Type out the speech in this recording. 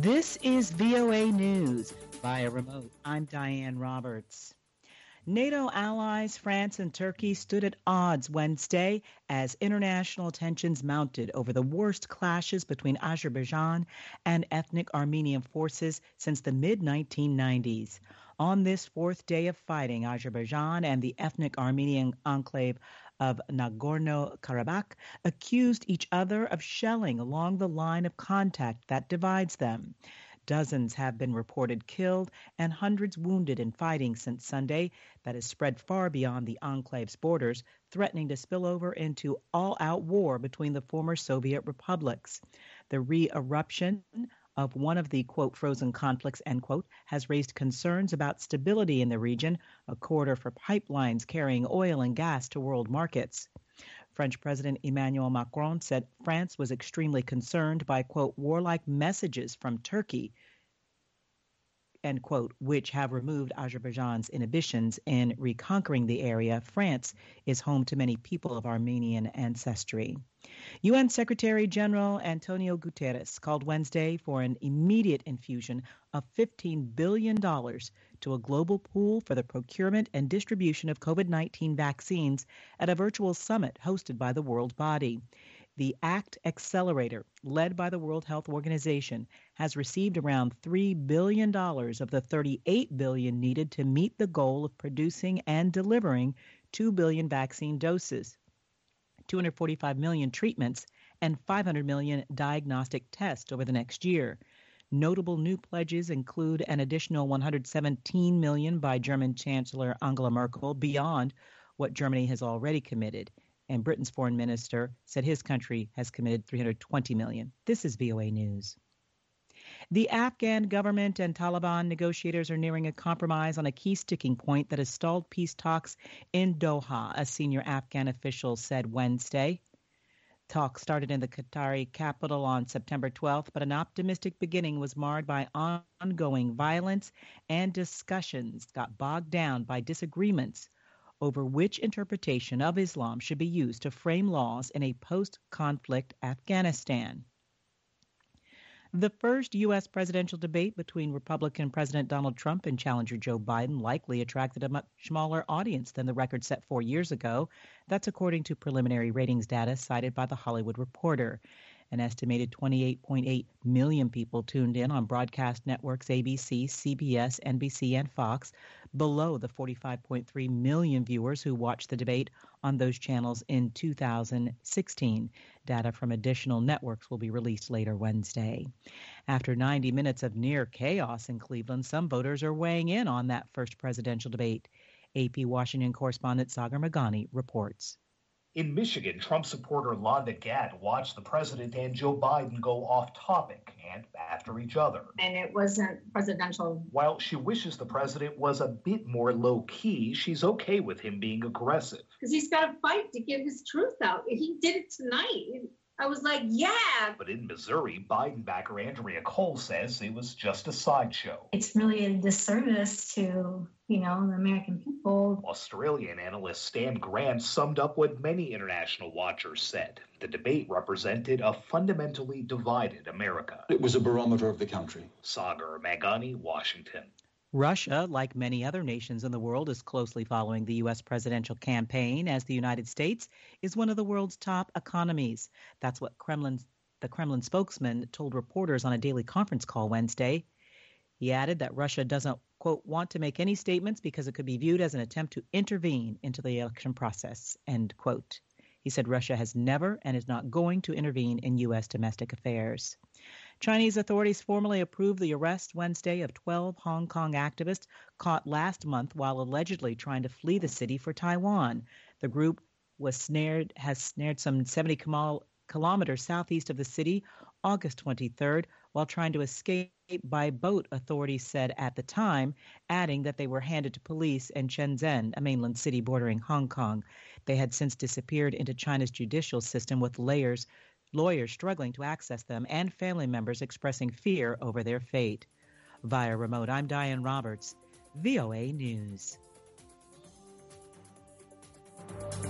This is VOA News via remote. I'm Diane Roberts. NATO allies France and Turkey stood at odds Wednesday as international tensions mounted over the worst clashes between Azerbaijan and ethnic Armenian forces since the mid-1990s. On this fourth day of fighting, Azerbaijan and the ethnic Armenian enclave of Nagorno-Karabakh accused each other of shelling along the line of contact that divides them. Dozens have been reported killed and hundreds wounded in fighting since Sunday that has spread far beyond the enclave's borders, threatening to spill over into all-out war between the former Soviet republics. The re-eruption of one of the, quote, frozen conflicts, end quote, has raised concerns about stability in the region, a corridor for pipelines carrying oil and gas to world markets. French President Emmanuel Macron said France was extremely concerned by, quote, warlike messages from Turkey, end quote, which have removed Azerbaijan's inhibitions in reconquering the area. France is home to many people of Armenian ancestry. UN Secretary General Antonio Guterres called Wednesday for an immediate infusion of $15 billion to a global pool for the procurement and distribution of COVID-19 vaccines at a virtual summit hosted by the world body. The ACT Accelerator, led by the World Health Organization, has received around $3 billion of the $38 billion needed to meet the goal of producing and delivering 2 billion vaccine doses, 245 million treatments, and 500 million diagnostic tests over the next year. Notable new pledges include an additional 117 million by German Chancellor Angela Merkel beyond what Germany has already committed. And Britain's foreign minister said his country has committed 320 million. This is VOA News. The Afghan government and Taliban negotiators are nearing a compromise on a key sticking point that has stalled peace talks in Doha, a senior Afghan official said Wednesday. Talks started in the Qatari capital on September 12th, but an optimistic beginning was marred by ongoing violence, and discussions got bogged down by disagreements over which interpretation of Islam should be used to frame laws in a post-conflict Afghanistan. The first U.S. presidential debate between Republican President Donald Trump and challenger Joe Biden likely attracted a much smaller audience than the record set 4 years ago. That's according to preliminary ratings data cited by The Hollywood Reporter. An estimated 28.8 million people tuned in on broadcast networks ABC, CBS, NBC, and Fox, below the 45.3 million viewers who watched the debate on those channels in 2016. Data from additional networks will be released later Wednesday. After 90 minutes of near chaos in Cleveland, some voters are weighing in on that first presidential debate. AP Washington correspondent Sagar Meghani reports. In Michigan, Trump supporter Londa Gatt watched the president and Joe Biden go off topic and after each other. And it wasn't presidential. While she wishes the president was a bit more low-key, she's okay with him being aggressive. Because he's got to fight to get his truth out. He did it tonight. I was like, yeah. But in Missouri, Biden backer Andrea Cole says it was just a sideshow. It's really a disservice to, the American people. Australian analyst Stan Grant summed up what many international watchers said. The debate represented a fundamentally divided America. It was a barometer of the country. Sagar Meghani, Washington. Russia, like many other nations in the world, is closely following the U.S. presidential campaign, as the United States is one of the world's top economies. That's what the Kremlin spokesman told reporters on a daily conference call Wednesday. He added that Russia doesn't, quote, want to make any statements because it could be viewed as an attempt to intervene into the election process, end quote. He said Russia has never and is not going to intervene in U.S. domestic affairs. Chinese authorities formally approved the arrest Wednesday of 12 Hong Kong activists caught last month while allegedly trying to flee the city for Taiwan. The group has snared some 70 kilometers southeast of the city August 23rd while trying to escape by boat, authorities said at the time, adding that they were handed to police in Shenzhen, a mainland city bordering Hong Kong. They had since disappeared into China's judicial system with lawyers struggling to access them and family members expressing fear over their fate. Via remote, I'm Diane Roberts, VOA News.